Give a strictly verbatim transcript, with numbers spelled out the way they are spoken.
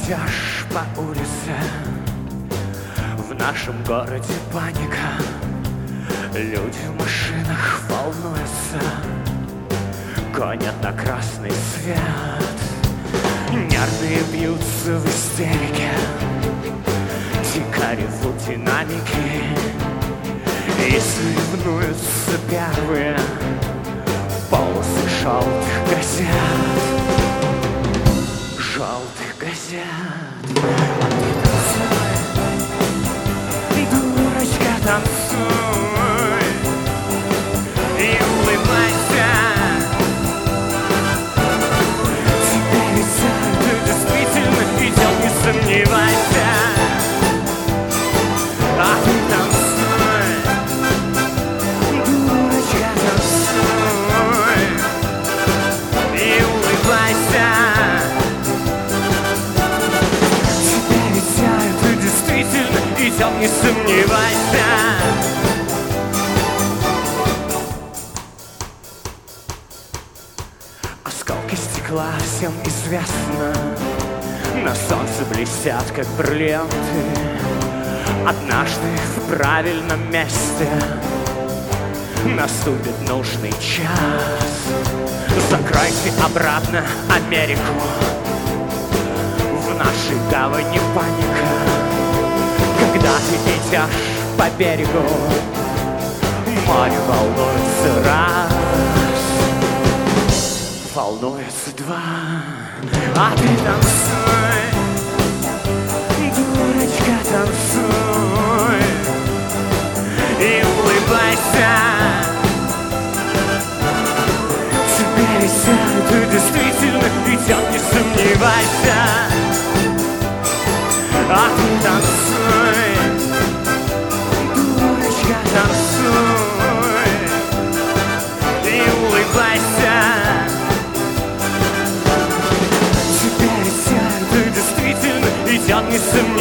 идешь по улице, в нашем городе паника. Люди в машинах волнуются, гонят на красный свет. Нервные бьются в истерике, дико ревут динамики и соревнуются первые полосы желтых газет. Желтых газет. А ты танцуй, дурочка, танцуй и улыбайся. Теперь ты действительно видел, не сомневайся. А ты танцуй, дурочка, танцуй и улыбайся. Идем, не сомневайся. Осколки стекла всем известно, на солнце блестят, как бриллианты. Однажды в правильном месте наступит нужный час. Закройте обратно Америку, в нашей гавани паника. Когда ты идешь по берегу, море волнуется раз, волнуется два. А ты танцуй, дурочка, танцуй и улыбайся. Теперь ты действительно идет, не сомневайся. А ты танцуй, дурочка, танцуй и улыбайся. Теперь ты действительно идет, не сомневайся.